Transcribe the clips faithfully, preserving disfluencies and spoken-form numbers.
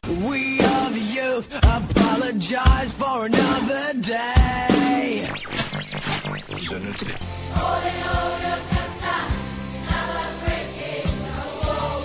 We are the youth, apologize for another day. Holding on your cancer, never breaking the wall.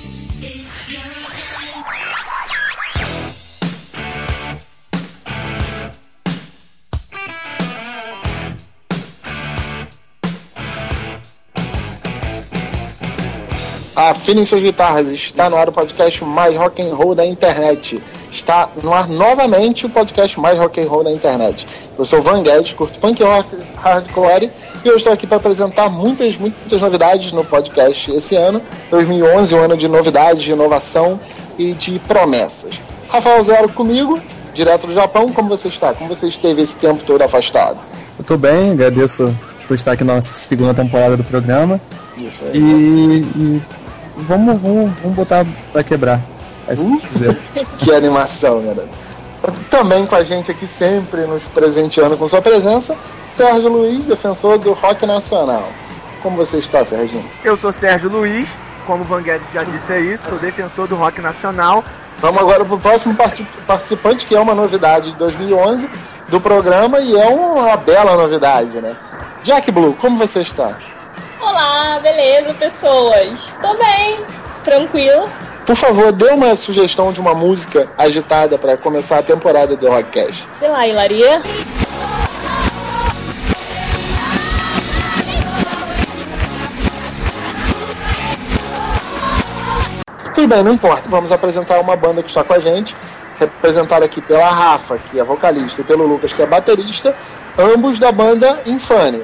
Afinem suas guitarras, está no ar o podcast mais rock and roll da internet. Está no ar novamente o podcast mais rock and roll da internet. Eu sou o Van Guedes, curto punk rock, hardcore, e eu estou aqui para apresentar muitas, muitas novidades no podcast esse ano. dois mil e onze, um ano de novidades, de inovação e de promessas. Rafael Zero comigo, direto do Japão. Como você está? Como você esteve esse tempo todo afastado? Eu estou bem, agradeço por estar aqui na segunda temporada do programa. Isso aí. E... e... Vamos, vamos, vamos botar pra quebrar. É isso uh, que quiser. Que animação, galera. Também com a gente aqui sempre, nos presenteando com sua presença, Sérgio Luiz, defensor do rock nacional. Como você está, Serginho? Eu sou Sérgio Luiz, como o Van Guedes já disse aí, sou defensor do rock nacional. Vamos agora pro próximo participante, que é uma novidade de dois mil e onze do programa, e é uma bela novidade, né? Jack Blue, como você está? Olá, beleza, pessoas? Tô bem, tranquilo. Por favor, dê uma sugestão de uma música agitada para começar a temporada do Rockcast. Sei lá, Hilaria. Tudo bem, não importa. Vamos apresentar uma banda que está com a gente, representada aqui pela Rafa, que é vocalista, e pelo Lucas, que é baterista, ambos da banda Infane.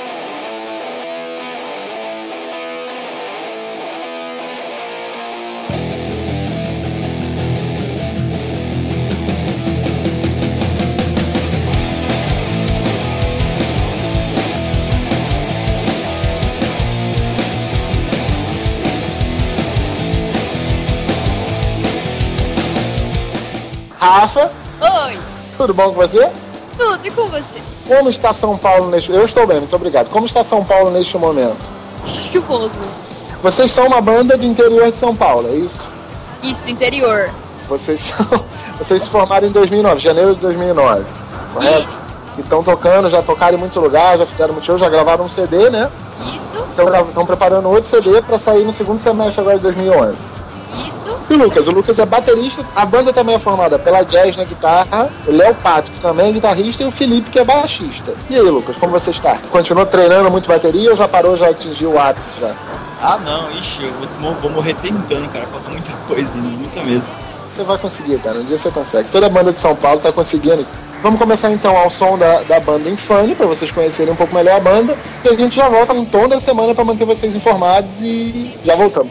Rafa? Oi! Tudo bom com você? Tudo, e com você? Como está São Paulo neste... Eu estou bem, muito obrigado. Como está São Paulo neste momento? Chuvoso. Vocês são uma banda do interior de São Paulo, é isso? Isso, do interior. Vocês são... Vocês se formaram em dois mil e nove, janeiro de dois mil e nove, correto? Isso. E estão tocando, já tocaram em muito lugar, já fizeram muito show, já gravaram um C D, né? Isso. Então estão preparando outro C D para sair no segundo semestre agora de dois mil e onze. Isso. E o Lucas, o Lucas é baterista, a banda também é formada pela Jazz na guitarra, o Léo Pato, que também é guitarrista, e o Felipe, que é baixista. E aí, Lucas, como você está? Continuou treinando muito bateria ou já parou, já atingiu o ápice já? Ah não, ixi, eu vou, vou morrer tentando, cara, falta muita coisa, muita mesmo. Você vai conseguir, cara, um dia você consegue. Toda a banda de São Paulo tá conseguindo. Vamos começar então ao som da, da banda Infane, para vocês conhecerem um pouco melhor a banda, e a gente já volta no tom da semana para manter vocês informados e já voltamos.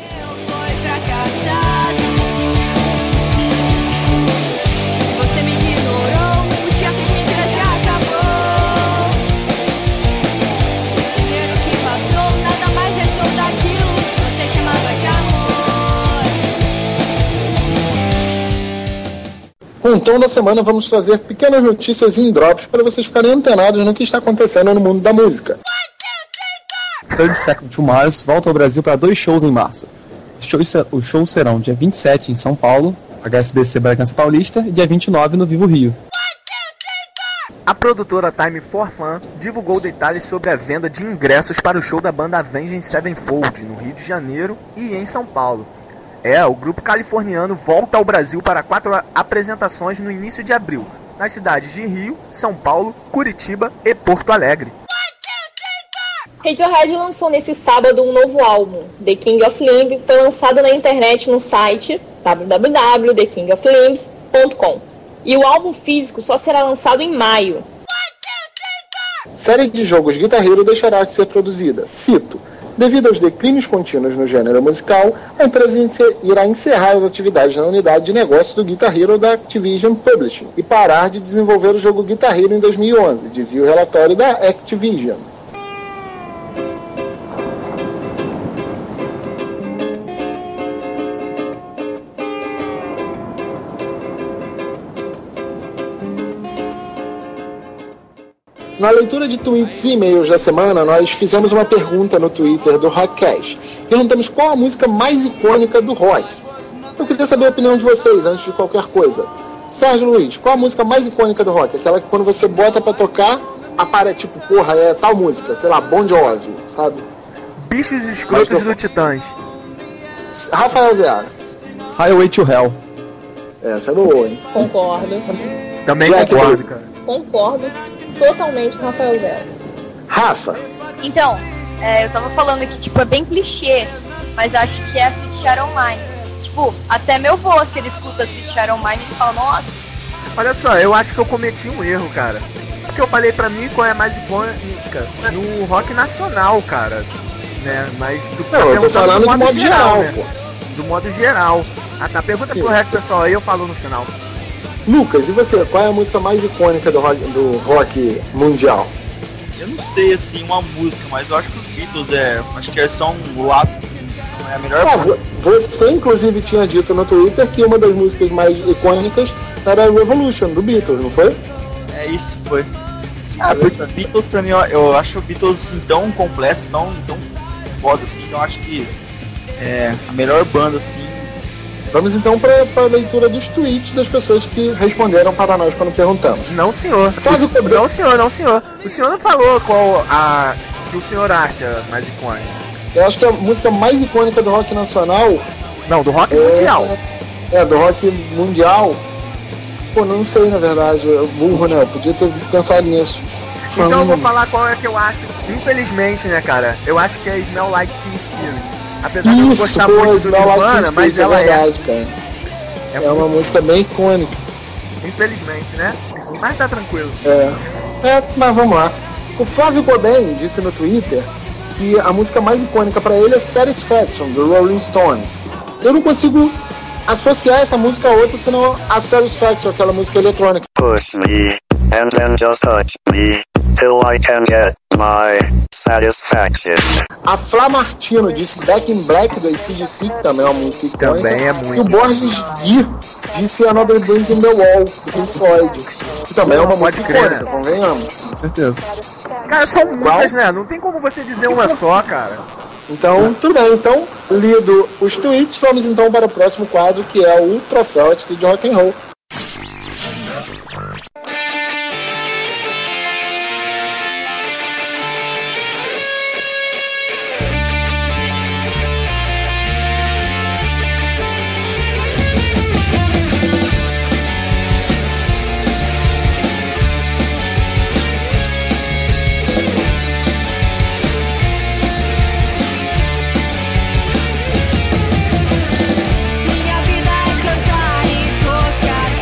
Com o tom da semana, vamos trazer pequenas notícias em drops para vocês ficarem antenados no que está acontecendo no mundo da música. Third Second to Mars volta ao Brasil para dois shows em março. Os shows, os shows serão dia vinte e sete em São Paulo, H S B C Bragança Paulista, e dia vinte e nove no Vivo Rio. A produtora Time for Fun divulgou detalhes sobre a venda de ingressos para o show da banda Avenged Sevenfold no Rio de Janeiro e em São Paulo. É, o grupo californiano volta ao Brasil para quatro apresentações no início de abril, nas cidades de Rio, São Paulo, Curitiba e Porto Alegre. Radiohead lançou nesse sábado um novo álbum, The King of Limbs, foi lançado na internet no site w w w ponto the king of limbs ponto com. E o álbum físico só será lançado em maio. Série de jogos Guitar Hero deixará de ser produzida. Cito: devido aos declínios contínuos no gênero musical, a empresa irá encerrar as atividades na unidade de negócios do Guitar Hero da Activision Publishing e parar de desenvolver o jogo Guitar Hero em dois mil e onze, dizia o relatório da Activision. Na leitura de tweets e e-mails da semana, nós fizemos uma pergunta no Twitter do Rockcast. Perguntamos qual a música mais icônica do rock. Eu queria saber a opinião de vocês, antes de qualquer coisa. Sérgio Luiz, qual a música mais icônica do rock? Aquela que quando você bota pra tocar, aparece tipo, porra, é tal música, sei lá, Bon Jovi, sabe? Bichos Escrotos do Titãs. Rafael Zeara. Highway to Hell. Essa é boa, hein? Concordo. Também Jack concordo, Blue. cara. Concordo totalmente com o Rafael Zero. Rafa. Então, é, eu tava falando que, tipo, é bem clichê, mas acho que é a Sweet Shadow Mine. Tipo, até meu vô, se ele escuta a Sweet Shadow Mine, ele fala, nossa. Olha só, eu acho que eu cometi um erro, cara. Porque eu falei pra mim qual é a mais icônica no rock nacional, cara. Né? Mas do, Não, eu tô falando do de modo geral, né? pô. Do modo geral. Ah tá, pergunta pro resto, pessoal, aí eu falo no final. Lucas, e você? Qual é a música mais icônica do rock, do rock mundial? Eu não sei, assim, uma música, mas eu acho que os Beatles é. Acho que são o ápice, são- é a melhor. Ah, vo- você, inclusive, tinha dito no Twitter que uma das músicas mais icônicas era Revolution, do Beatles, não foi? É isso, foi. Ah, porque os Beatles, pra mim, eu, eu acho o Beatles assim, tão completo, tão, tão foda, assim, que eu acho que é a melhor banda, assim. Vamos então para a leitura dos tweets das pessoas que responderam para nós quando perguntamos. Não, senhor. Fábio Cabral. Não, senhor, não, senhor. O senhor não falou qual a que o senhor acha mais icônica. Eu acho que a música mais icônica do rock nacional Não, do rock é, mundial. é do rock mundial. Pô, não sei na verdade, eu burro, né? Eu podia ter pensado nisso. Então eu vou Hum. falar qual é que eu acho. Infelizmente, né, cara? Eu acho que é Smell Like Teen Spirit. Apesar de eu não Isso, gostar pô, muito do Smell Like Nirvana, Teen mas Spirit, é ela é. verdade, cara. É, É uma muito- música bem icônica. Infelizmente, né? Mas tá tranquilo. É. É, mas vamos lá. O Flávio Goben disse no Twitter que a música mais icônica pra ele é Satisfaction, do Rolling Stones. Eu não consigo associar essa música a outra, senão a Satisfaction, aquela música eletrônica. Push me, and then just touch me, till I can get my satisfaction. A Flá Martino disse Back in Black, do A C D C, que também é uma música icônica. Também é muito E o Borges Gui disse Another Drink in the Wall, do Pink Floyd, que também é uma Pode música crer, icônica, né? convenhamos. Com certeza. Cara, são muitas, né? Não tem como você dizer uma só, cara. Então, tudo bem. Então, lido os tweets, vamos então para o próximo quadro, que é o Troféu Atitude Rock and Roll. Minha vida é cantar e tocar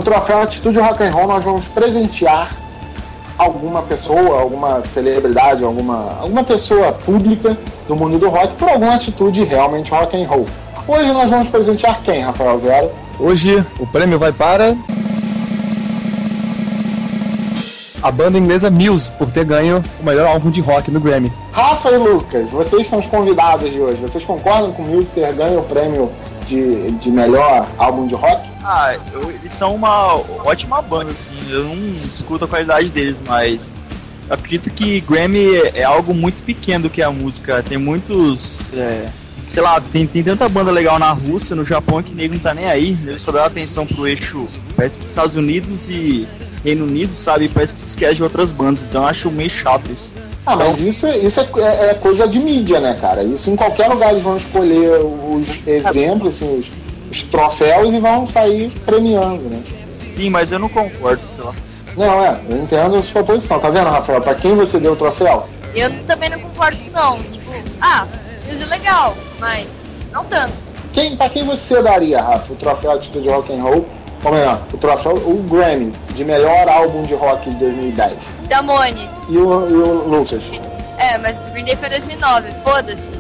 no troféu Atitude Rock and Roll nós vamos presentear alguma pessoa, alguma celebridade, alguma, alguma pessoa pública do mundo do rock por alguma atitude realmente rock and roll. Hoje nós vamos presentear quem, Rafael Zero? Hoje o prêmio vai para a banda inglesa Muse, por ter ganho o melhor álbum de rock no Grammy. Rafa e Lucas, vocês são os convidados de hoje. Vocês concordam com o Muse ter ganho o prêmio de, de melhor álbum de rock? Ah, eu, eles são uma ótima banda, assim, eu não escuto a qualidade deles, mas eu acredito que Grammy é, é algo muito pequeno do que a música. Tem muitos, é, sei lá, tem, tem tanta banda legal na Rússia, no Japão, que nego não tá nem aí, eles só dão atenção pro eixo, parece que Estados Unidos e Reino Unido, sabe, parece que se esquece de outras bandas, então eu acho meio chato isso. Ah, mas isso, isso é, é, é coisa de mídia, né, cara? Isso em qualquer lugar eles vão escolher os exemplos, assim, os... os troféus e vão sair premiando, né? Sim, mas eu não concordo, sei lá. Não, é, eu entendo a sua posição. Tá vendo, Rafael? Pra quem você deu o troféu? Eu também não concordo, não. Tipo, ah, isso é legal, mas não tanto. Quem, pra quem você daria, Rafa, o troféu Atitude Rock and Roll? Ou melhor, o troféu, o Grammy, de melhor álbum de rock de dois mil e dez? Damone. E o, e o Lucas? É, mas do Green Day foi dois mil e nove, foda-se.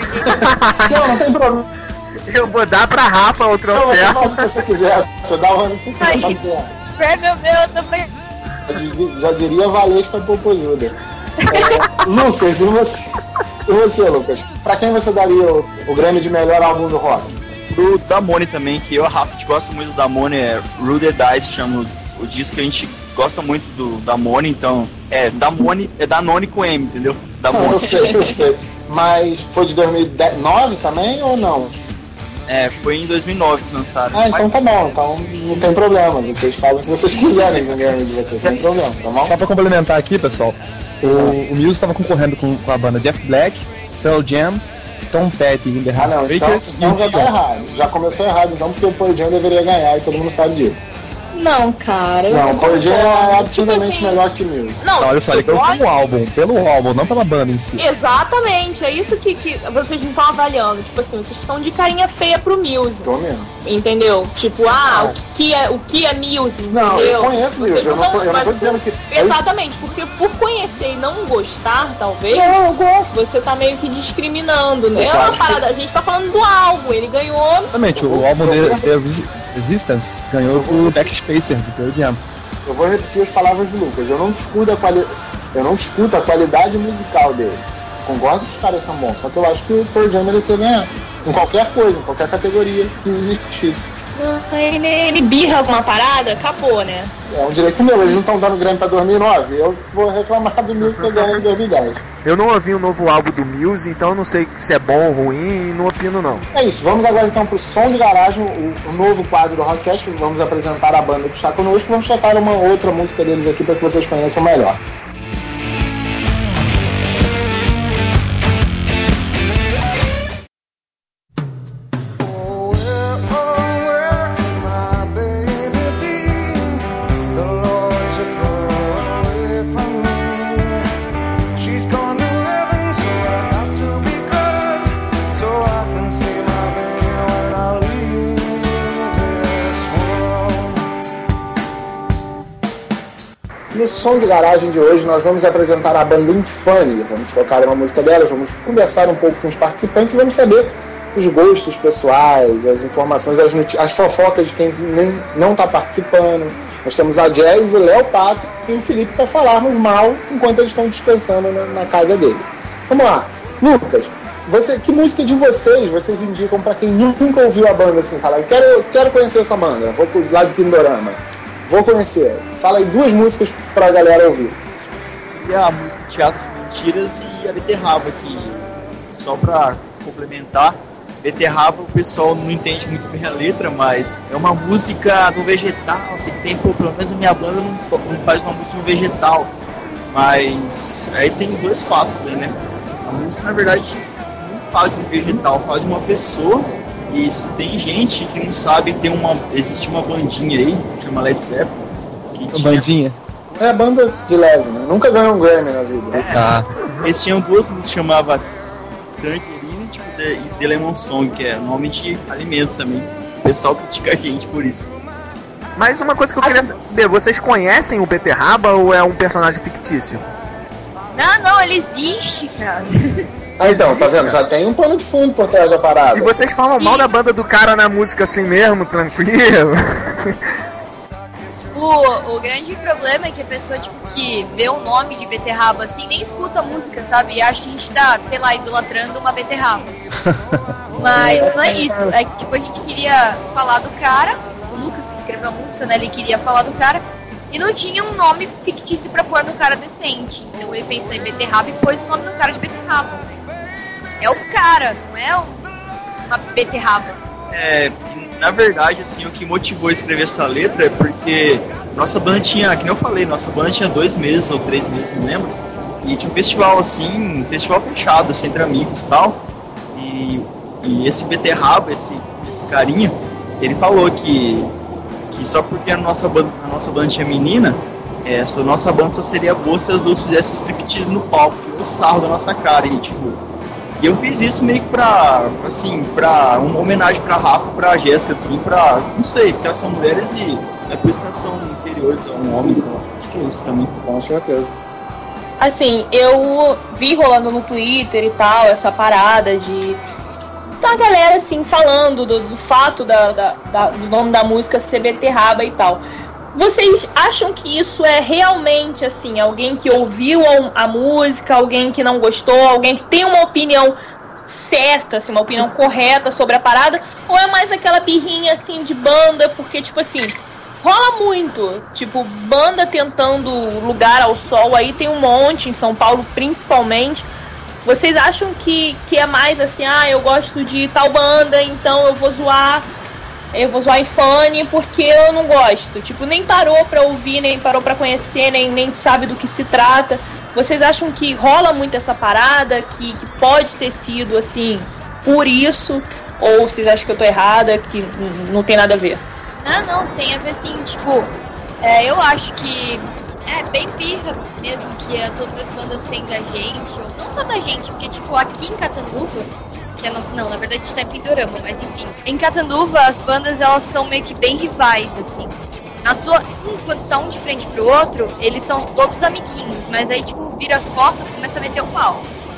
Não, não tem problema. Eu vou dar pra Rafa o troféu. Não, você faz o que você quiser. Você dá o ano que você quiser, tá certo. Prêmio meu também. Já diria Valesca Popozuda. É, Lucas, e você? E você, Lucas? Pra quem você daria o, o Grammy de melhor álbum do rock? Pro Damone também, que eu e a Rafa, a gente gosta muito do Damone, é Rude Dice, chama o, o disco que a gente gosta muito do Damone, então é Damone, é Danone com M, entendeu? Damone. Não, eu sei, eu sei. Mas foi de dois mil e nove também ou não? É, foi em dois mil e nove que lançaram. Ah, então tá bom, então não tem problema. Vocês falam o que vocês quiserem com o Grammy de vocês, sem problema, tá bom? Só pra complementar aqui, pessoal, o, o Muse estava concorrendo com, com a banda Jeff Black, Pearl Jam, Tom Petty e The Ah, não, então, Heartbreakers então e já o tá errado. Já começou errado, então, porque o Pearl Jam deveria ganhar e todo mundo sabe disso. Não, cara. eu Não, o Pearl Jam é concordo. absurdamente Tipo assim, melhor que o Muse. Não, Não, olha só, ele ganhou pode- pelo álbum, pelo álbum, não pela banda em si. Exatamente, é isso que, que vocês não estão avaliando. Tipo assim, vocês estão de carinha feia pro Muse. Tô mesmo. Entendeu? Tipo, ah, o que é, o que é Muse, Não, entendeu? eu conheço Muse, Vocês eu não tô- eu não mas tô você- dizendo que- Exatamente, porque por conhecer e não gostar, talvez, Não, eu gosto. você tá meio que discriminando, né? Eu É só uma acho que- parada, a gente tá falando do álbum, ele ganhou. Exatamente, o álbum The, The Resi- Resistance ganhou do Backspacer, do Pearl Jam. Eu vou repetir as palavras do Lucas. Eu não discuto a, quali... eu não discuto a qualidade musical dele. Concordo que os caras são bons, só que eu acho que o Pearl Jam merecia ganhar. Em qualquer coisa, em qualquer categoria que existisse. Ele, ele birra alguma parada, acabou, né? É um direito meu, eles não estão dando Grammy pra dois mil e nove. Eu vou reclamar do Muse ter ganho em dois mil e dez. Eu não ouvi o novo álbum do Muse, então eu não sei se é bom ou ruim e não opino não. É isso, vamos agora então pro Som de Garagem, o, o novo quadro do Rockcast. Vamos apresentar a banda que está conosco. Vamos tocar uma outra música deles aqui para que vocês conheçam melhor. No Som de Garagem de hoje nós vamos apresentar a banda Infame. Vamos tocar uma música delas, vamos conversar um pouco com os participantes e vamos saber os gostos pessoais, as informações, as, as fofocas de quem nem, não está participando. Nós temos a Jazz, o Léo Pato e o Felipe para falarmos mal enquanto eles estão descansando na, na casa dele. Vamos lá. Lucas, você, que música de vocês vocês indicam para quem nunca ouviu a banda assim? Falar, eu quero, quero conhecer essa banda, vou pro lado de Pindorama. Vou conhecer. Fala aí duas músicas pra galera ouvir. E a música Teatro de Mentiras e a Beterraba, que só pra complementar, Beterraba o pessoal não entende muito bem a letra, mas é uma música do vegetal, assim, tem, pô, pelo menos a minha banda não, não faz uma música do vegetal, mas aí tem dois fatos aí, né? A música na verdade não fala de um vegetal, fala de uma pessoa. E se tem gente que não sabe, tem uma, existe uma bandinha aí, chama Led Zeppelin. Que Uma bandinha? É a banda de leve, né? Nunca ganhou um Grammy na vida. É, Ah. Eles tinham duas músicas, chamava Tangerine tipo, de, e The Lemon Song, que é nome de alimento também. O pessoal critica a gente por isso. Mas uma coisa que eu queria saber, vocês conhecem o Beterraba ou é um personagem fictício? Não, não, ele existe, cara. Ah, então, tá vendo? Já tem um pano de fundo por trás da parada. E vocês falam mal da banda do cara na música assim mesmo, tranquilo? O, o grande problema é que a pessoa, tipo, que vê o nome de Beterraba assim, nem escuta a música, sabe? E acha que a gente tá, sei lá, idolatrando uma beterraba. Mas não é isso. É que, tipo, a gente queria falar do cara, o Lucas que escreveu a música, né? Ele queria falar do cara e não tinha um nome fictício pra pôr no cara decente. Então ele pensou em Beterraba e pôs o nome do cara de Beterraba. É o cara, não é uma beterraba. É, na verdade, assim, o que motivou a escrever essa letra é porque nossa banda tinha, que nem eu falei, nossa banda tinha dois meses ou três meses, não lembro. E tinha um festival assim, um festival fechado, assim, entre amigos e tal. E, e esse beterraba, esse, esse carinha, ele falou que, que só porque a nossa banda, a nossa banda tinha menina, essa nossa banda só seria boa se as duas fizessem striptease no palco, o sarro da nossa cara. E tipo, e eu fiz isso meio que pra, assim, pra uma homenagem pra Rafa, pra Jéssica, assim, pra, não sei, porque elas são mulheres e é por isso que elas são inferiores a um homem, sei lá. Acho que é isso também. Com certeza. Assim, eu vi rolando no Twitter e tal, essa parada de... da galera, assim, falando do, do fato da, da, da, do nome da música ser Beterraba e tal. Vocês acham que isso é realmente, assim, alguém que ouviu a, a música, alguém que não gostou, alguém que tem uma opinião certa, assim, uma opinião correta sobre a parada, ou é mais aquela birrinha, assim, de banda, porque, tipo assim, rola muito, tipo, banda tentando lugar ao sol, aí tem um monte, em São Paulo principalmente. Vocês acham que, que é mais assim, ah, eu gosto de tal banda, então eu vou zoar... eu vou zoar Infane porque eu não gosto. Tipo, nem parou pra ouvir, nem parou pra conhecer, nem, nem sabe do que se trata. Vocês acham que rola muito essa parada, que, que pode ter sido, assim, por isso? Ou vocês acham que eu tô errada, que n- não tem nada a ver? Não, não, tem a ver assim, tipo, é, eu acho que é bem birra mesmo que as outras bandas têm da gente, ou não só da gente, porque, tipo, aqui em Catanduva, que é nossa, não, na verdade a gente tá em Pindorama, mas enfim. Em Catanduva, as bandas, elas são meio que bem rivais, assim. Na sua, enquanto tá um de frente pro outro, eles são todos amiguinhos, mas aí, tipo, vira as costas, começa a meter o pau.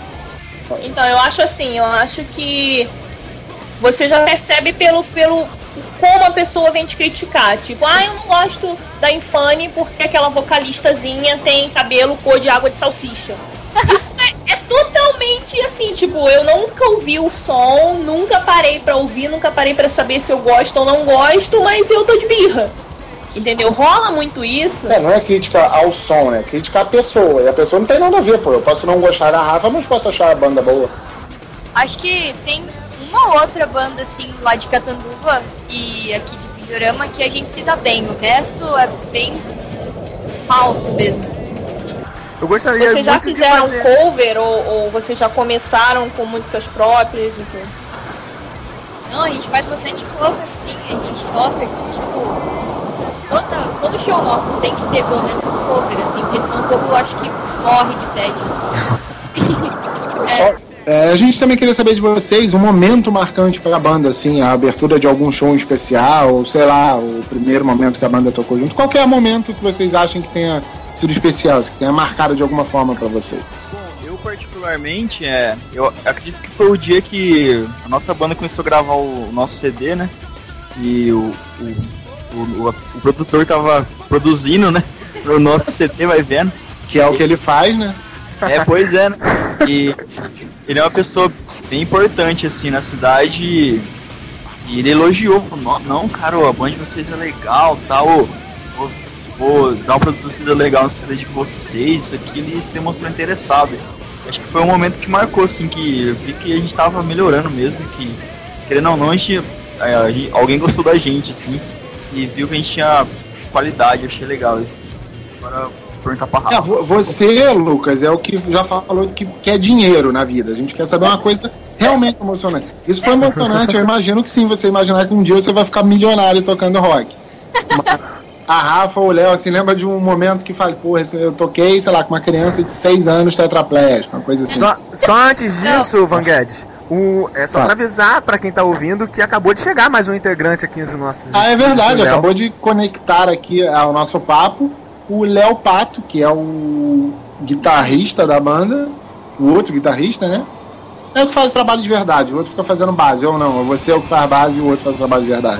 Então, eu acho assim, eu acho que você já percebe pelo, pelo como a pessoa vem te criticar. Tipo, ah, eu não gosto da Infane porque aquela vocalistazinha tem cabelo cor de água de salsicha. Isso é, é totalmente assim, tipo, eu nunca ouvi o som, nunca parei pra ouvir, nunca parei pra saber se eu gosto ou não gosto, mas eu tô de birra. Entendeu? Rola muito isso. É, não é crítica ao som, é crítica à pessoa. E a pessoa não tem nada a ver, pô. Eu posso não gostar da Rafa, mas posso achar a banda boa. Acho que tem uma outra banda, assim, lá de Catanduva e aqui de Pindorama que a gente se dá bem. O resto é bem falso mesmo. Eu gostaria Vocês já muito fizeram de fazer... cover ou, ou vocês já começaram com músicas próprias? Enfim? Não, a gente faz bastante cover, sim. A gente toca, tipo, toda, todo show nosso tem que ter pelo menos um cover, assim, porque senão o povo, eu acho que morre de tédio. É. É, a gente também queria saber de vocês um momento marcante pra banda, assim, a abertura de algum show especial, ou sei lá, o primeiro momento que a banda tocou junto. Qualquer momento que vocês achem que tenha sido especial, que tenha marcado de alguma forma pra vocês. Bom, eu particularmente, é, eu acredito que foi o dia que a nossa banda começou a gravar o nosso C D, né? E o, o, o, o, o produtor tava produzindo, né? O nosso C D, vai vendo. Que é o que ele faz, né? É, pois é, né? E ele é uma pessoa bem importante, assim, na cidade. E ele elogiou, falou, não, cara, a banda de vocês é legal, tal, vou, vou dar uma produzida legal na C D de vocês, isso aqui, ele se demonstrou interessado. Acho que foi um momento que marcou, assim, que eu vi que a gente tava melhorando mesmo, que, querendo ou não, a gente, a gente, alguém gostou da gente, assim, e viu que a gente tinha qualidade, eu achei legal isso. Agora... perguntar pra Rafa. É, você, Lucas, é o que já falou que quer dinheiro na vida. A gente quer saber uma coisa realmente emocionante. Isso foi emocionante, eu imagino que sim, você imaginar que um dia você vai ficar milionário tocando rock. Mas a Rafa ou o Léo, assim, lembra de um momento que fala, porra, eu toquei, sei lá, com uma criança de seis anos tetraplégica, uma coisa assim. Só, só antes disso, Van Guedes, O, é só Tá. pra avisar pra quem tá ouvindo que acabou de chegar mais um integrante aqui nos nossos... Ah, é verdade, Léo. acabou de conectar aqui ao nosso papo o Léo Pato, que é o guitarrista da banda, o outro guitarrista, né? É o que faz o trabalho de verdade, o outro fica fazendo base, ou não, você é o que faz base e o outro faz o trabalho de verdade.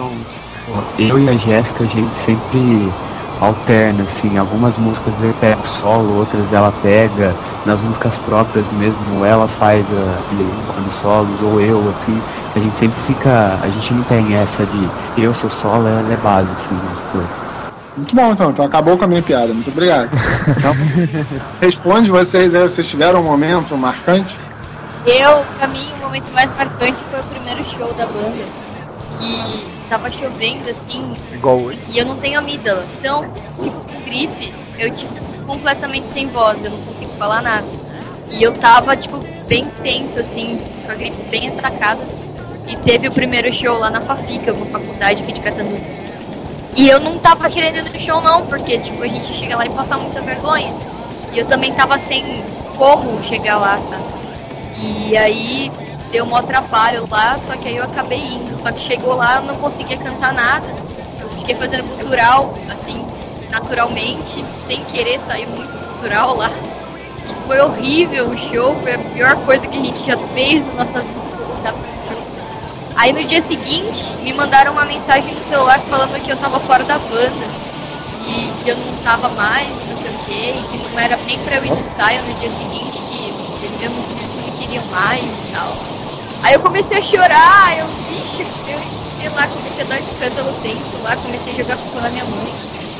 Eu e a Jéssica, a gente sempre alterna, assim, algumas músicas eu pego solo, outras ela pega, nas músicas próprias mesmo, ela faz uh, solos, ou eu, assim, a gente sempre fica, a gente não tem essa de eu sou solo, ela é base, assim, né? Muito bom, então, então acabou com a minha piada, muito obrigado. Então, responde vocês aí, vocês tiveram um momento marcante? Eu, pra mim, o momento mais marcante foi o primeiro show da banda, que tava chovendo, assim, Igual hoje. e eu não tenho amígdala. Então, tipo, com gripe, eu, tipo, completamente sem voz, eu não consigo falar nada. E eu tava, tipo, bem tenso, assim, com a gripe bem atacada. E teve o primeiro show lá na Fafica, uma faculdade aqui de Catanduva. E eu não tava querendo ir no show, não, porque, tipo, a gente chega lá e passa muita vergonha. E eu também tava sem como chegar lá, sabe? E aí deu um atrapalho lá, só que aí eu acabei indo. Só que chegou lá, eu não conseguia cantar nada. Eu fiquei fazendo cultural, assim, naturalmente, sem querer sair muito cultural lá. E foi horrível o show, foi a pior coisa que a gente já fez na nossa vida. Aí no dia seguinte, me mandaram uma mensagem no celular falando que eu tava fora da banda. E que eu não tava mais, não sei o quê, e que não era nem pra eu ir no ensaio no dia seguinte, que eles mesmo não me queriam mais e tal. Aí eu comecei a chorar, eu, vixe, eu sei lá, comecei a dar escândalo dentro lá, comecei a jogar culpa na minha mãe.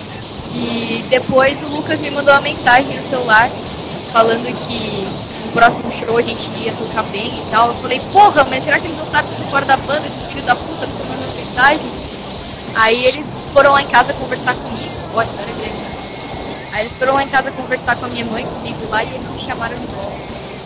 E depois o Lucas me mandou uma mensagem no celular falando que no próximo show a gente ia tocar bem e tal. Eu falei, porra, mas será que eles não sabem que eu tô fora da banda, esse filho da puta me mandou mensagem? Aí eles foram lá em casa conversar comigo, ó, história grande. Aí eles foram lá em casa conversar com a minha mãe, comigo lá, e eles me chamaram de volta.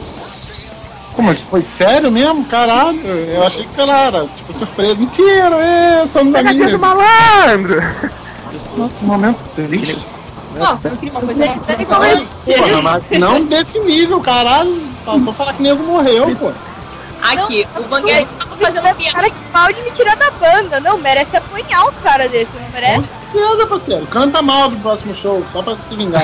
Como, isso foi sério mesmo? Caralho, eu achei que, sei lá, era tipo surpresa. Mentira, é, somos Pegadinha do amigos. malandro! Nossa, que momento triste. Nossa, eu queria uma coisa Você- você ficou meio- Porra, mas não desse nível, caralho. Faltou falar que nego morreu, pô. Aqui, o Vanguard estava fazendo piada. Cara, que mal de me tirar da banda. Não, merece apanhar os caras desses, não Com merece? certeza, parceiro. Canta mal do próximo show, só pra se vingar.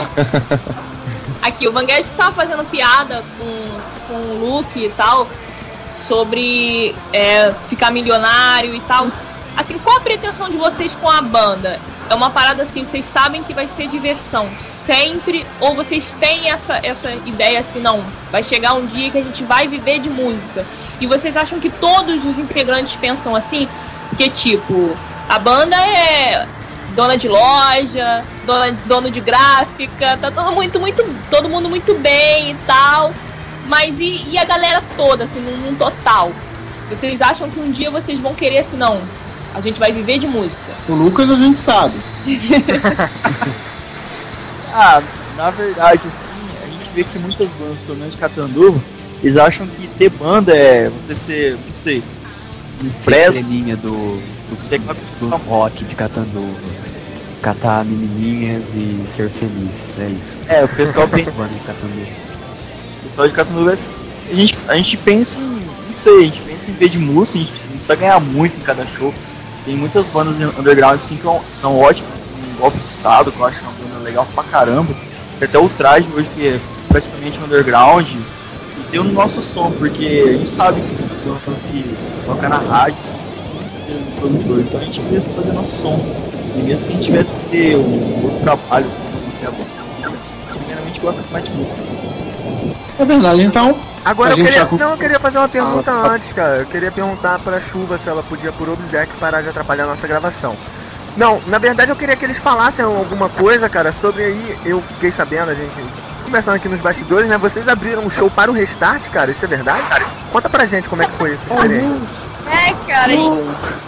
Aqui, o Vanguard estava fazendo piada com, com o Luke e tal, sobre é, ficar milionário e tal. Assim, qual a pretensão de vocês com a banda? É uma parada assim, vocês sabem que vai ser diversão sempre? Ou vocês têm essa, essa ideia assim, não, vai chegar um dia que a gente vai viver de música? E vocês acham que todos os integrantes pensam assim? Porque, tipo, a banda é dona de loja, dona, dono de gráfica, tá todo, muito, muito, todo mundo muito bem e tal. Mas e, e a galera toda, assim, num, num total? Vocês acham que um dia vocês vão querer assim, não, a gente vai viver de música? O Lucas a gente sabe. Ah, na verdade, assim, a gente vê que muitas bandas, pelo menos de Catanduva, eles acham que ter banda é você ser, não sei, um frevo. Estrelinha do, do, do rock de Catanduva. Catar menininhas e ser feliz, é isso. É, o pessoal pensa, Banda de Catanduva. o pessoal de Catanduva, a gente, a gente pensa em, não sei, a gente pensa em ver de música, a gente não precisa ganhar muito em cada show. Tem muitas bandas underground assim que são ótimas, um golpe de estado, que eu acho uma banda legal pra caramba. Tem até o Traje hoje, que é praticamente underground, e tem o nosso som, porque a gente sabe que bandas que toca na rádio, assim, tem um produtor, então a gente precisa fazer nosso som. E mesmo que a gente tivesse que ter um outro trabalho, que é bom, primeiramente gosta mais de música. É verdade, então. Agora a eu gente queria, já não, eu conquistou. queria fazer uma pergunta Ah, antes, cara. Eu queria perguntar pra Chuva se ela podia, por obséquio, parar de atrapalhar a nossa gravação. Não, na verdade eu queria que eles falassem alguma coisa, cara, sobre aí, eu fiquei sabendo, a gente conversando aqui nos bastidores, né? Vocês abriram um show para o Restart, cara, isso é verdade? Conta pra gente como é que foi essa experiência. É, cara, a gente...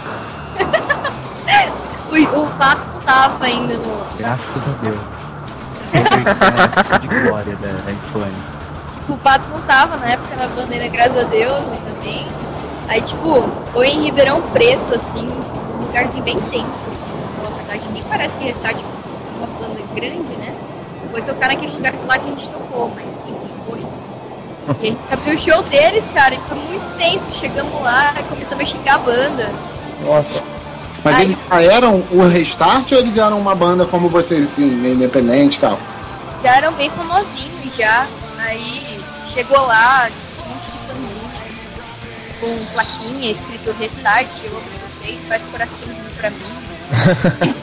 o, o Pato não tava ainda no... Graças a Deus. Sempre de glória da, da infância. O Pato não tava na época na banda ainda, graças a Deus, ainda bem. Aí, tipo, foi em Ribeirão Preto, assim, um lugarzinho bem tenso, assim, pela verdade. Nem parece que Restart tipo, uma banda grande, né? Foi tocar naquele lugar lá que a gente tocou, mas enfim, foi. E a gente abriu o show deles, cara, e foi muito tenso. Chegamos lá e começamos a xingar a banda. Nossa. Mas Aí- eles já eram o Restart ou eles eram uma banda como vocês, assim, meio independente e tal? Já eram bem famosinhos já. Aí chegou lá, um monte de fanzinha com plaquinha escrito Restart, eu amo vocês, faz coraçãozinho pra mim.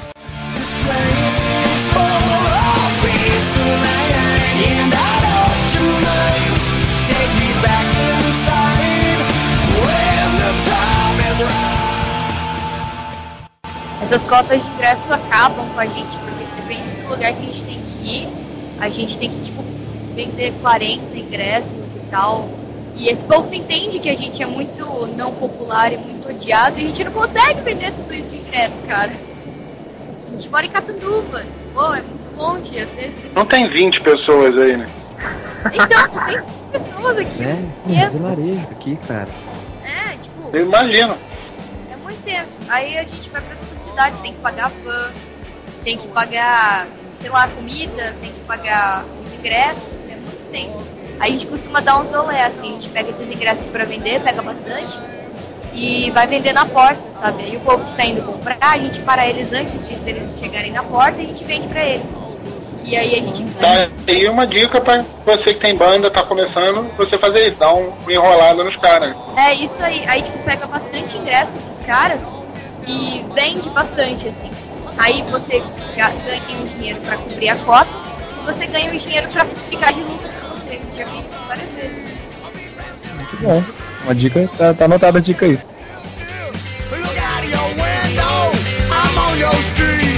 Essas cotas de ingresso acabam com a gente, porque depende do lugar que a gente tem que ir, a gente tem que, tipo, vender quarenta ingressos e tal. E esse povo não entende que a gente é muito não popular e muito odiado, e a gente não consegue vender tudo isso de ingresso, cara. A gente mora em Catanduva, pô, é muito longe, às vezes. Não tem vinte pessoas aí, né? Então, tem pessoas aqui. É, e é, um vilarejo aqui, cara. é, tipo, Eu imagino. é muito tenso. Aí a gente vai pra outra cidade, tem que pagar van, tem que pagar, sei lá, comida, tem que pagar os ingressos, é muito tenso. Aí a gente costuma dar uns rolê, assim, a gente pega esses ingressos pra vender, pega bastante, e vai vender na porta, sabe? Aí o povo que tá indo comprar, a gente para eles antes de eles chegarem na porta e a gente vende pra eles. E aí a gente ganha. Tá aí uma dica pra você que tem banda, tá começando, você fazer isso, dar um enrolado nos caras. É isso aí, aí tipo, pega bastante ingresso pros caras e vende bastante, assim. Aí você ga- ganha um dinheiro pra cobrir a cota e você ganha um dinheiro pra ficar de lucro pra você. Eu já vi isso várias vezes. Muito bom. Uma dica, tá, tá anotada a dica aí. Look out of your window, I'm on your street.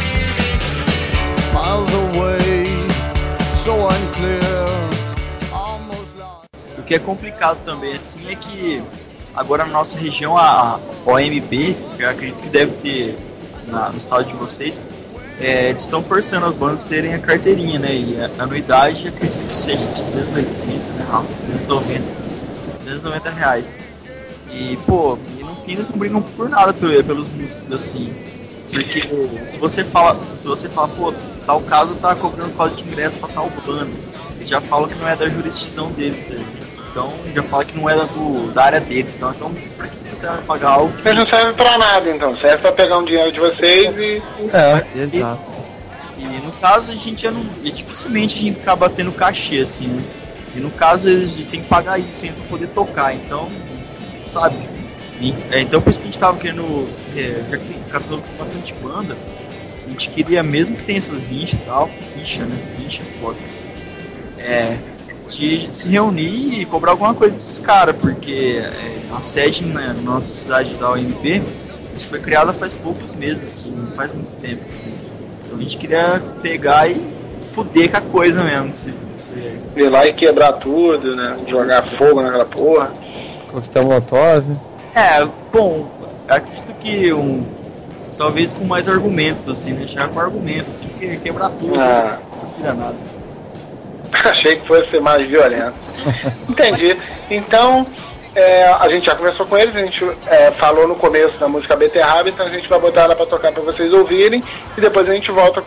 Miles away, so unclear, almost lost. O que é complicado também, assim, é que agora na nossa região, a O M B, que eu acredito que deve ter na- no estado de vocês, é, eles estão forçando as bandas terem a carteirinha, né? E a anuidade, acredito que seja de duzentos e oitenta, né? Ah, duzentos e noventa, duzentos e noventa reais. E, pô, e no fim eles não brigam por nada pe- pelos músicos, assim. Porque se você fala, se você fala, pô, tal caso tá cobrando código de ingresso pra tal banda, eles já falam que não é da jurisdição deles, né? Então já fala que não é da, do, da área deles, então, então por que você vai pagar algo que Vocês não servem pra nada, então. Serve pra pegar um dinheiro de vocês e... É, Exato. E no caso a gente já não. E dificilmente a gente acaba tendo cachê, assim, né? E no caso eles tem que pagar isso ainda pra poder tocar, então, sabe? E, é, então por isso que a gente tava querendo. É, já que catou bastante banda, a gente queria, mesmo que tenha essas rinchas e tal, rixa, né? Rixa, foda. É. De se reunir e cobrar alguma coisa desses caras, porque é, a sede na nossa cidade da O M B foi criada faz poucos meses, assim, não faz muito tempo. Então a gente queria pegar e fuder com a coisa mesmo. Se, se... ir lá e quebrar tudo, né? Jogar fogo naquela porra. coquetel Molotov. É, bom, acredito que um. Talvez com mais argumentos, assim, né? Chegar com argumentos, assim, porque quebrar tudo, Ah. não vira nada. Achei que fosse ser mais violento. Entendi. Então, é, a gente já conversou com eles, a gente é, falou no começo da música Beterraba, então a gente vai botar ela pra tocar pra vocês ouvirem e depois a gente volta.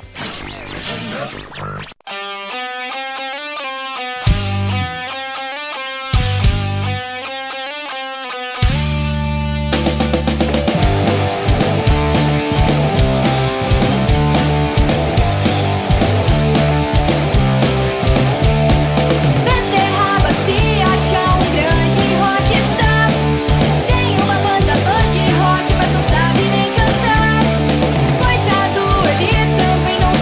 Beterraba se acha um grande rockstar. Tem uma banda punk rock, mas não sabe nem cantar. Coitado, ele também não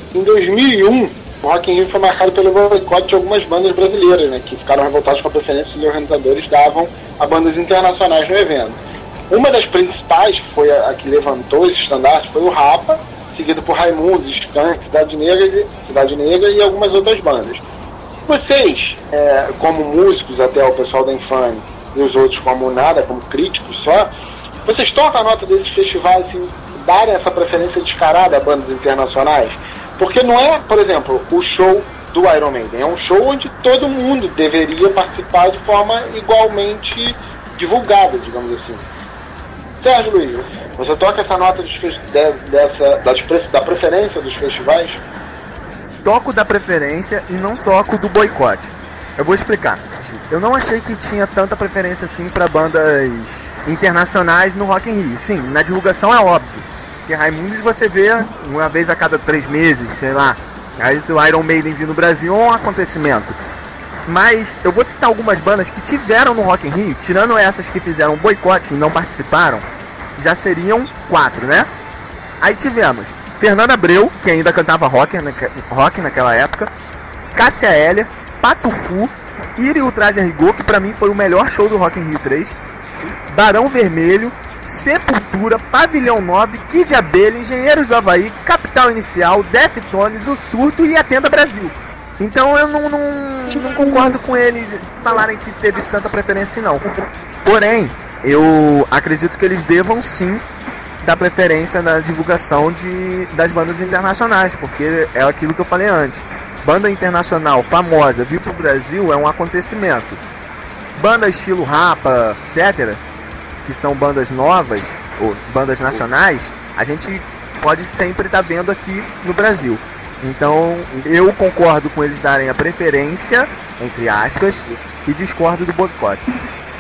Em dois mil e um, o Rock in Rio foi marcado pelo boicote de algumas bandas brasileiras, né, que ficaram revoltadas com a preferência que os organizadores davam a bandas internacionais no evento. Uma das principais, foi a, a que levantou esse estandarte, foi o Rapa, seguido por Raimundos, Skank, Cidade Negra, Cidade Negra e algumas outras bandas. Vocês, é, como músicos, até o pessoal da Infame e os outros como nada, como críticos só, vocês tocam a nota desses festivais, assim, darem essa preferência descarada a bandas internacionais? Porque não é, por exemplo, o show do Iron Maiden, é um show onde todo mundo deveria participar de forma igualmente divulgada, digamos assim. Sérgio Luiz, você toca essa nota dos, de, dessa, da, da preferência dos festivais? Toco da preferência e não toco do boicote. Eu vou explicar. Eu não achei que tinha tanta preferência assim para bandas internacionais no Rock in Rio. Sim, na divulgação é óbvio. Porque Raimundos você vê uma vez a cada três meses, sei lá. Aí o Iron Maiden vir no Brasil é um acontecimento. Mas eu vou citar algumas bandas que tiveram no Rock in Rio, tirando essas que fizeram boicote e não participaram, já seriam quatro, né? Aí tivemos Fernanda Abreu, que ainda cantava rock, rock naquela época, Cássia Eller, Pato Fu, Iri Ultraje a Rigor, que pra mim foi o melhor show do Rock in Rio três, Barão Vermelho, Sepultura, Pavilhão nove, Kid Abelha, Engenheiros do Havaí, Capital Inicial, Deftones, O Surto e a Tenda Brasil. Então eu não, não, não concordo com eles falarem que teve tanta preferência não. Porém, eu acredito que eles devam sim dar preferência na divulgação de, das bandas internacionais, porque é aquilo que eu falei antes. Banda internacional famosa vir pro Brasil é um acontecimento. Banda estilo Rapa, etcétera, que são bandas novas, ou bandas nacionais, a gente pode sempre estar vendo aqui no Brasil. Então, eu concordo com eles darem a preferência, entre aspas, e discordo do boicote.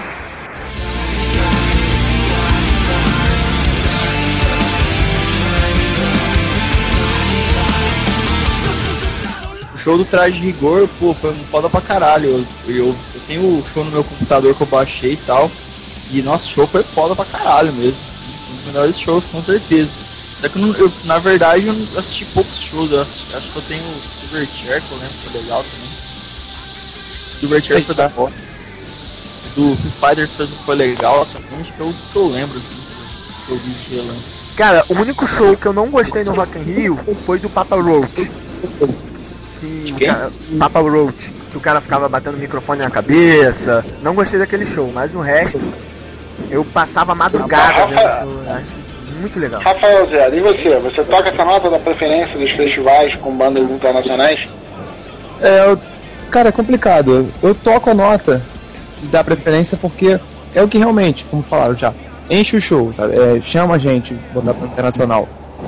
O show do Traje de Rigor, pô, foi foda pra caralho. Eu, eu, eu tenho o show no meu computador que eu baixei e tal, e nosso show foi foda pra caralho mesmo. Um dos melhores shows, com certeza. Só que eu, não, eu, na verdade, eu não assisti poucos shows. Eu assisti, acho que eu tenho o Silverchair, que eu lembro que foi legal também. Silverchair foi da foda. Do Foo Fighters foi legal também. Acho que é o que eu lembro, assim, que eu vi de relance. Cara, o único show que eu não gostei no Rock in Rio foi do Papa Roach. Que o cara, Papa Roach, que o cara ficava batendo o microfone na cabeça. Não gostei daquele show, mas o resto eu passava a madrugada vendo o show. Acho muito legal. Rafael Zé, e você? Você toca essa nota da preferência dos festivais com bandas internacionais? É, cara, é complicado. Eu toco a nota de dar preferência porque é o que realmente, como falaram já, enche o show, sabe? É, chama a gente, botar para internacional.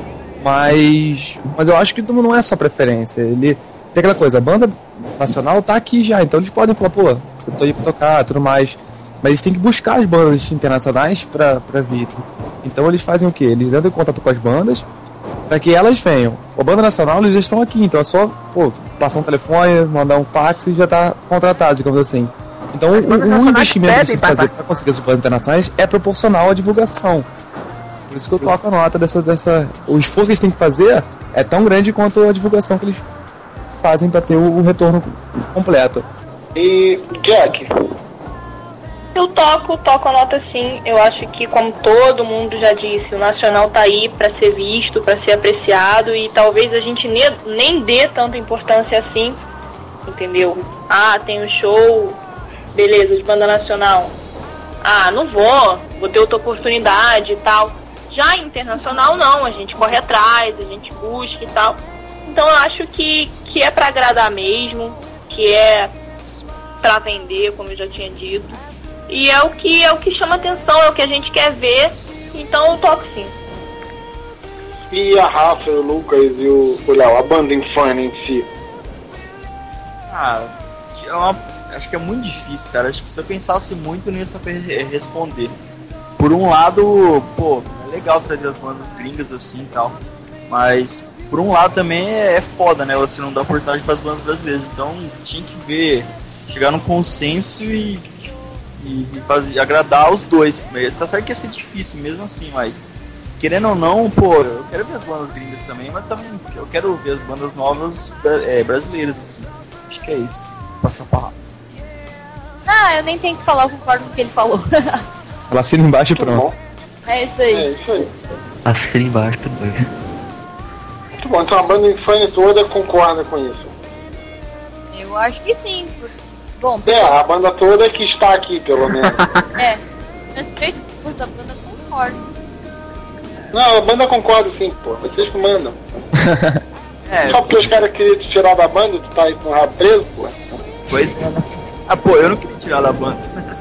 Mas, mas eu acho que não é só preferência. Ele tem aquela coisa, a banda nacional tá aqui já, então eles podem falar, pô, eu tô aí pra tocar, tudo mais. Mas eles têm que buscar as bandas internacionais pra, pra vir. Então eles fazem o quê? Eles entram em contato com as bandas para que elas venham. A banda nacional, eles já estão aqui, então é só, pô, passar um telefone, mandar um fax e já tá contratado, digamos assim. Então o, o investimento que você fazer para conseguir as bandas internacionais é proporcional à divulgação. Por isso que eu toco a nota dessa, dessa... O esforço que eles têm que fazer é tão grande quanto a divulgação que eles fazem para ter o, o retorno completo. E Jack? Eu toco, toco a nota sim. Eu acho que, como todo mundo já disse, o nacional tá aí para ser visto, para ser apreciado, e talvez a gente ne, nem dê tanta importância assim, entendeu? Ah, tem um show, beleza, de banda nacional. Ah, não vou, vou ter outra oportunidade e tal. Já internacional não, a gente corre atrás, a gente busca e tal. Então eu acho que, que é para agradar mesmo, que é para vender, como eu já tinha dito. E é o que é o que chama atenção, é o que a gente quer ver, então eu toco sim. E a Rafa, o Lucas e o Léo, a banda Infame em si? Ah, é uma, acho que é muito difícil, cara. Acho que se eu pensasse muito não ia saber responder. Por um lado, pô, é legal trazer as bandas gringas assim e tal, mas por um lado também é foda, né? Você não dá oportunidade para as bandas brasileiras, então tinha que ver, chegar num consenso e E, e fazer, agradar os dois. Tá certo que ia ser difícil mesmo assim, mas querendo ou não, pô, eu quero ver as bandas gringas também, mas também eu quero ver as bandas novas é, brasileiras, assim. Acho que é isso. Passar pra lá. Ah, eu nem tenho que falar, eu concordo com o que ele falou. Ela assina embaixo e pronto. É isso aí. É isso aí. Assina embaixo também. Muito bom, então a banda infame toda concorda com isso. Eu acho que sim. Bom, É, a banda toda que está aqui, pelo menos. é. Os três por da banda concordam. Não, a banda concorda sim, pô. Vocês que mandam. É, Só porque os caras queriam te tirar da banda, tu tá aí com o rabo preso, pô. pois é, né? Ah, pô, eu não queria tirar da banda.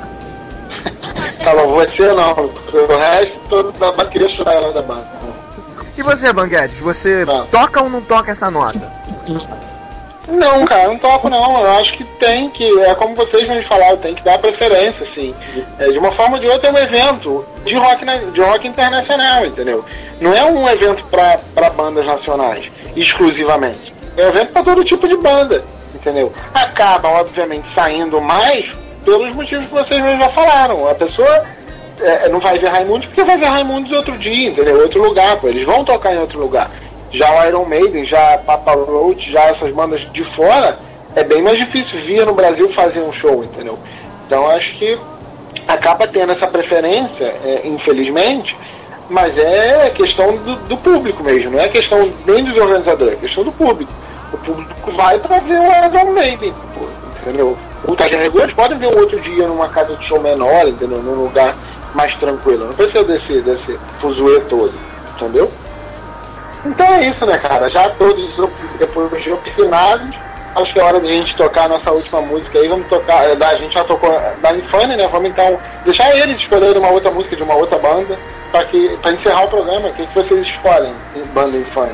Tá bom, você não. O resto, todo da banda queria tirar ela da banda. E você, Banguedes, você Tá. toca ou não toca essa nota? Não, cara, não toco não. Eu acho que tem que, é como vocês me falaram, tem que dar preferência, assim. É, de uma forma ou de outra é um evento de rock, na- de rock internacional, entendeu? Não é um evento pra, pra bandas nacionais, exclusivamente. É um evento pra todo tipo de banda, entendeu? Acaba, obviamente, saindo mais pelos motivos que vocês mesmos já falaram. A pessoa é, não vai ver Raimundos porque vai ver Raimundos outro dia, entendeu? Outro lugar, pô. Eles vão tocar em outro lugar. Já o Iron Maiden, já Papa Roach, já essas bandas de fora, é bem mais difícil vir no Brasil fazer um show, entendeu? Então acho que acaba tendo essa preferência, é, infelizmente, mas é questão do, do público mesmo, não é questão nem dos organizadores, é questão do público. O público vai pra ver o Iron Maiden, pô, entendeu? O Eles podem ver um outro dia numa casa de show menor, entendeu? Num lugar mais tranquilo, não precisa desse, desse fuzuê todo, entendeu? Então é isso, né, cara? Já todos depois de opinados, acho que é hora de a gente tocar a nossa última música aí. Vamos tocar, é, da- a gente já tocou da Infame, né? Vamos então deixar eles escolherem uma outra música de uma outra banda pra, que, pra encerrar o programa. O que, que vocês escolhem, banda Infame?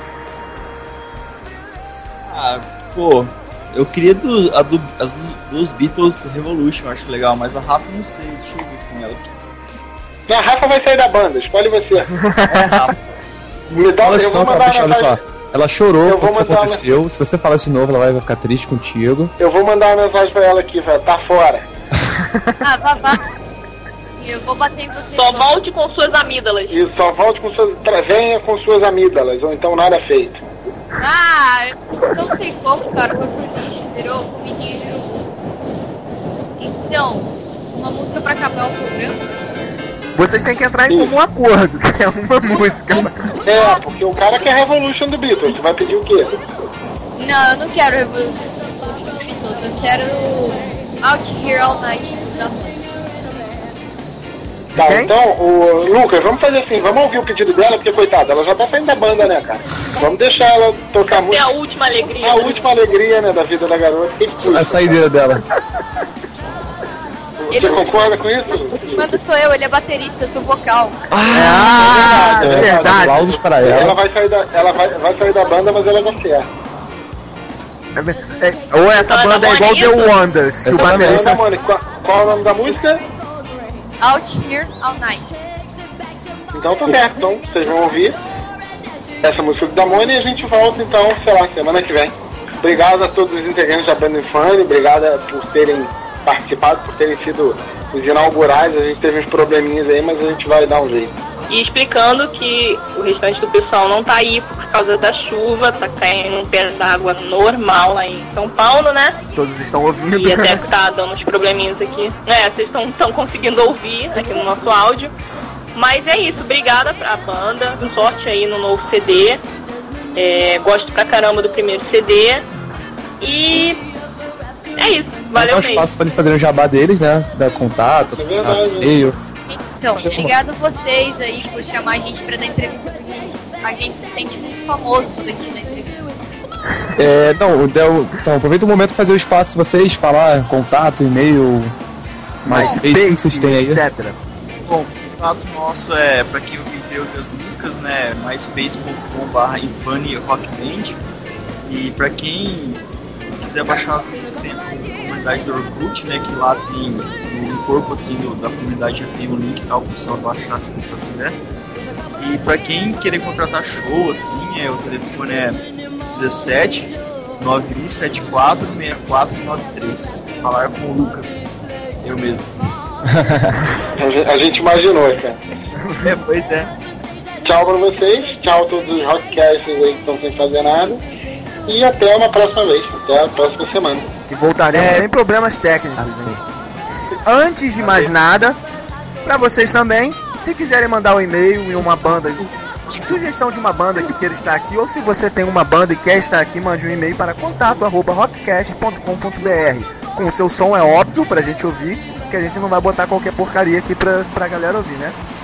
Ah, pô, eu queria do, a do, as do- dos Beatles Revolution, eu acho legal, mas a Rafa não sei, deixa eu ver com ela aqui. Não, a Rafa vai sair da banda, escolhe você. É, Rafa. Me dá, Fala eu isso vou não, cara, mandar bicho, olha mensagem- só. Ela chorou Eu vou quando isso mandar uma- aconteceu. Se você falar isso de novo, ela vai ficar triste contigo. Eu vou mandar uma mensagem pra ela aqui, velho. Tá fora. Ah, vá, vá. Eu vou bater em vocês. Só todos. volte com suas amígdalas. E só volte com suas. tra- Venha com suas amígdalas, ou então nada feito. Ah, não tem como, cara. Foi pro lixo, virou comidinha de urubu. Então, uma música pra acabar o programa. Vocês têm que entrar em comum acordo, que é uma música. É, porque o cara quer Revolution do Beatles, você vai pedir o quê? Não, eu não quero Revolution dos Beatles, eu quero Out Here All Night da Tá, Quem? então, o Lucas, vamos fazer assim, vamos ouvir o pedido dela, porque coitada, ela já tá saindo da banda, né, cara? Vamos deixar ela tocar É a música. última alegria. A última alegria, né, da vida da garota. Que que A saideira dela. Você Ele- concorda com isso? O que manda sou eu, ele é baterista, eu sou vocal. Ah, é é verdade. verdade. Aplausos para Ela ela. vai sair da, ela vai, vai sair da banda, mas ela não quer. É, ou essa Ela é banda da é igual The Bonita? Wonders, que o Tá vendo, baterista... Mônica? Qual, qual é o nome da música? Out Here All Night. Então tá certo, então vocês vão ouvir essa música da Mônica e a gente volta então, sei lá, semana que vem. Obrigado a todos os integrantes da banda Infame, obrigado por terem participado, por terem sido os inaugurais. A gente teve uns probleminhas aí, mas a gente vai dar um jeito. E explicando que o restante do pessoal não tá aí por causa da chuva, tá caindo um pé d'água normal lá em São Paulo, né? Todos estão ouvindo. E até que tá dando uns probleminhas aqui. É, vocês estão conseguindo ouvir aqui no nosso áudio. Mas é isso, obrigada pra banda, sorte aí no novo C D. É, gosto pra caramba do primeiro C D. E é isso, valeu Dá um mesmo. espaço pra eles fazerem o jabá deles, né? Dar contato, É passar verdade. e-mail. Então, obrigado vocês aí por chamar a gente pra dar entrevista, porque a gente se sente muito famoso quando a gente dá entrevista. É, não, o Del, então aproveita o momento pra fazer o espaço de vocês, falar contato, e-mail, mais Bom, beijo que vocês têm aí. etcétera. Bom, o contato nosso é, pra quem ouviu as músicas, né, myspace ponto com barra infame rock band. E pra quem quiser baixar as músicas, tem a comunidade do Orkut, né, que lá tem no corpo assim do, da comunidade, já tem um link tal, pro pessoal baixar se o pessoal quiser. E pra quem querer contratar show, assim, é, o telefone é dezessete nove um sete quatro seis quatro nove três. Falar com o Lucas, eu mesmo. A gente, a gente imaginou, cara. É, pois é. tchau pra vocês, tchau a todos os rockcasts aí que estão sem fazer nada. E até uma próxima vez, até a próxima semana. E voltaremos é... sem problemas técnicos, hein? Antes de mais nada, pra vocês também, se quiserem mandar um e-mail e uma banda, sugestão de uma banda que queira estar aqui, ou se você tem uma banda e quer estar aqui, mande um e-mail para contato arroba rockcast ponto com ponto b r. Com o seu som, é óbvio, pra gente ouvir, que a gente não vai botar qualquer porcaria aqui pra, pra galera ouvir, né?